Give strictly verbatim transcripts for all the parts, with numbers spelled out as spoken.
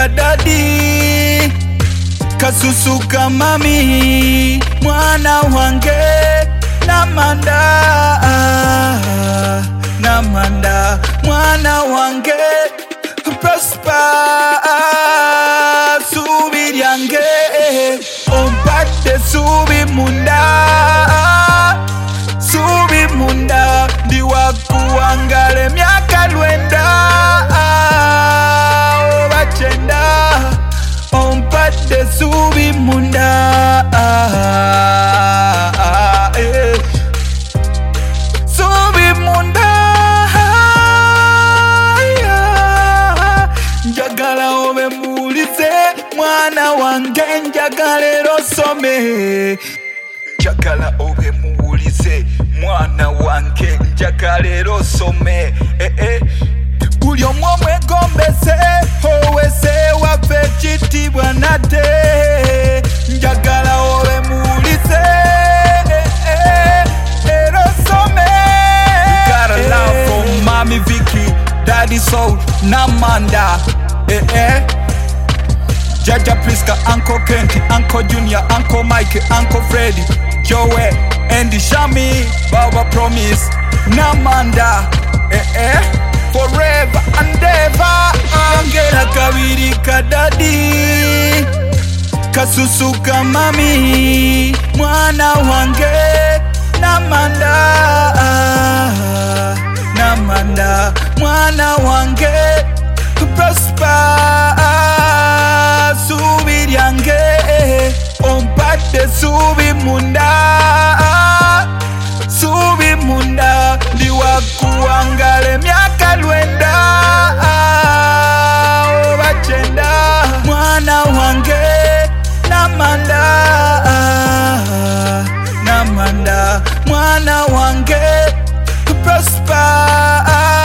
kadadi kasusuka mami mwana wange namanda namanda mwana wange prosper subi lyange ompate subi munda subi munda ndiwakuwangale myaka lwenda obachenda ompate subi munda subi munda njagala obe mulize mwana wange njagala erosome njagala obe mulize mwana wange njagala erosome eh eh buli omwe mwegombese owese waffe kitibwa nate njagala obe mulize erosome. Got a love from Mommy Vicky, Daddy Soul, Namanda eh eh Jaja Priska, Uncle Kenti, Uncle Junior, Uncle Mike, Uncle Freddy, Joey, Andy Shami, Baba Promise, Namanda eh eh forever and ever. Angela kabiri kadadi kasusuka mami mwana wange namanda namanda mwana wange prosper subi lyange ompate subi munda subi munda ndiwakuwangale myaka lwenda obachenda mwana wange namanda namanda mwana wange prosper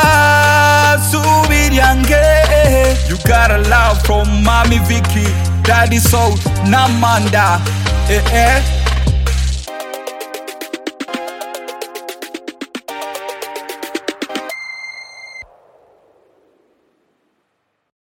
subi lyange. You got a love from Mommy Vicky, Daddy Soul, Namanda eh eh